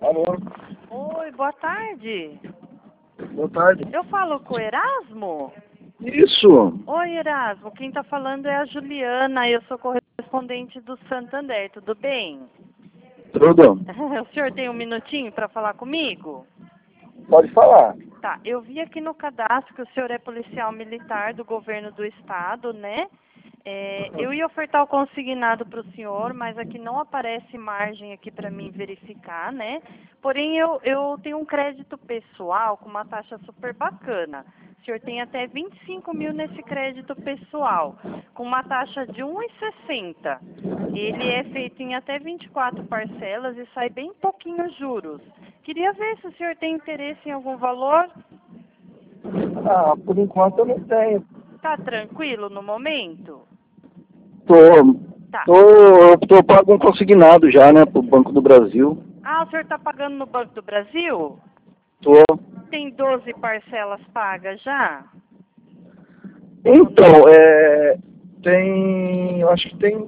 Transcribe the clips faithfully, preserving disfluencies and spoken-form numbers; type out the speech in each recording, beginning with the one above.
Alô, Oi, boa tarde. boa tarde. Eu falo com o Erasmo? Isso, Oi, Erasmo. Quem está falando é a Juliana. Eu sou correspondente do Santander. Tudo bem? tudo. O senhor tem um minutinho para falar comigo? Pode falar. Tá. Eu vi aqui no cadastro que o senhor é policial militar do governo do estado, né? É, eu ia ofertar o consignado para o senhor, mas aqui não aparece margem aqui para mim verificar, né? Porém, eu, eu tenho um crédito pessoal com uma taxa super bacana. O senhor tem até vinte e cinco mil nesse crédito pessoal, com uma taxa de um vírgula sessenta. Ele é feito em até vinte e quatro parcelas e sai bem pouquinho juros. Queria ver se o senhor tem interesse em algum valor. Ah, por enquanto eu não tenho. Tá tranquilo no momento? Tô, Tá. tô, eu tô pago um consignado já, né, pro Banco do Brasil. Ah, o senhor está pagando no Banco do Brasil? Tô. Tem doze parcelas pagas já? Então, é, tem, eu acho que tem,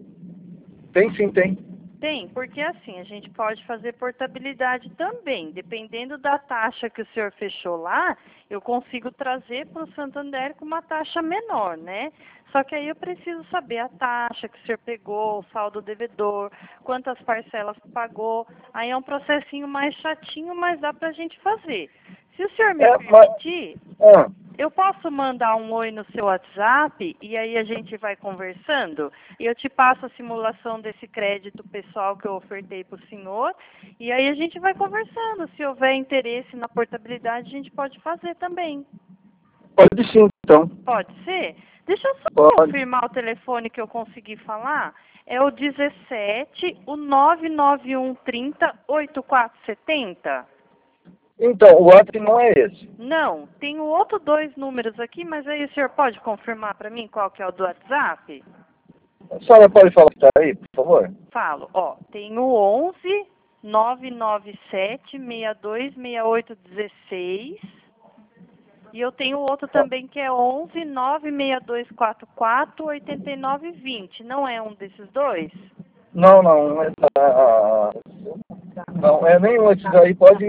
tem sim, tem. Tem, porque assim, a gente pode fazer portabilidade também. Dependendo da taxa que o senhor fechou lá, eu consigo trazer para o Santander com uma taxa menor, né? Só que aí eu preciso saber a taxa que o senhor pegou, o saldo devedor, quantas parcelas pagou. Aí é um processinho mais chatinho, mas dá para a gente fazer. Se o senhor me É, mas, permitir, ah, eu posso mandar um oi no seu WhatsApp e aí a gente vai conversando? E eu te passo a simulação desse crédito pessoal que eu ofertei para o senhor e aí a gente vai conversando. Se houver interesse na portabilidade, a gente pode fazer também. pode sim, então. Pode ser? Deixa eu só Pode. confirmar o telefone que eu consegui falar. É o dezessete, o nove nove um trinta, oitenta e quatro setenta? Então, o outro não é esse. Não, tem outro dois números aqui, mas aí o senhor pode confirmar para mim qual que é o do WhatsApp? A senhora pode falar que tá aí, por favor? Falo, ó, tem o onze, nove nove sete, seis dois seis oito um seis e eu tenho outro também que é onze, nove seis dois quatro quatro, oito nove dois zero. Não é um desses dois? Não, não, é, ah, não, é nenhum desses aí, pode...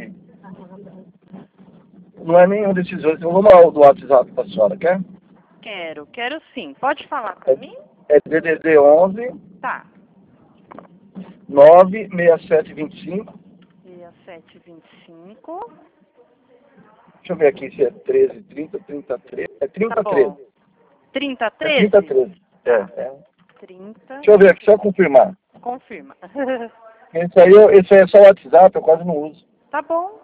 Não é nenhum desses dois. Eu vou mandar o do WhatsApp pra senhora, quer? Quero, quero sim. Pode falar para mim? É D D D onze, Tá. nove seis sete dois cinco. seis sete dois cinco. Deixa eu ver aqui se é treze, trinta, trinta, treze. É Tá trinta, treze. bom. trinta, É treze? trinta, treze. É, Tá. é. trinta. Deixa eu ver aqui, só confirmar. Confirma. Esse aí, eu- esse aí é só o WhatsApp, eu quase não uso. Tá bom.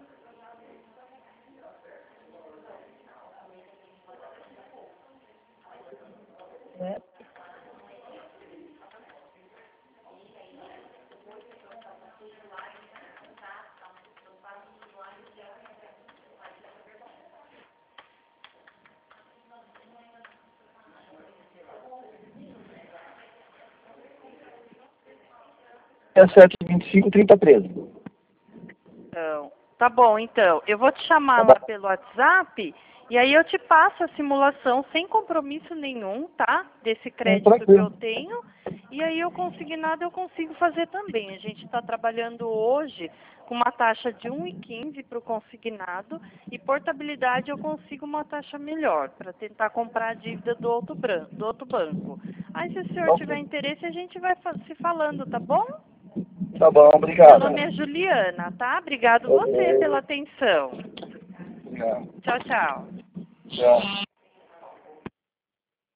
É. sete vinte e cinco, trinta, treze. Então, tá bom, então. Eu vou te chamar lá pelo WhatsApp e aí eu te passo a simulação sem compromisso nenhum, tá? Desse crédito que eu Tranquilo. tenho. E aí eu consignado eu consigo fazer também. A gente está trabalhando hoje com uma taxa de um vírgula quinze para o consignado e portabilidade eu consigo uma taxa melhor para tentar comprar a dívida do outro, bran- do outro banco. Aí se o senhor Ok. tiver interesse a gente vai fa- se falando, tá bom? Tá bom, Meu obrigado. nome é Juliana, tá? Obrigado você Ok. pela atenção. Obrigado. Tchau, tchau. Tchau.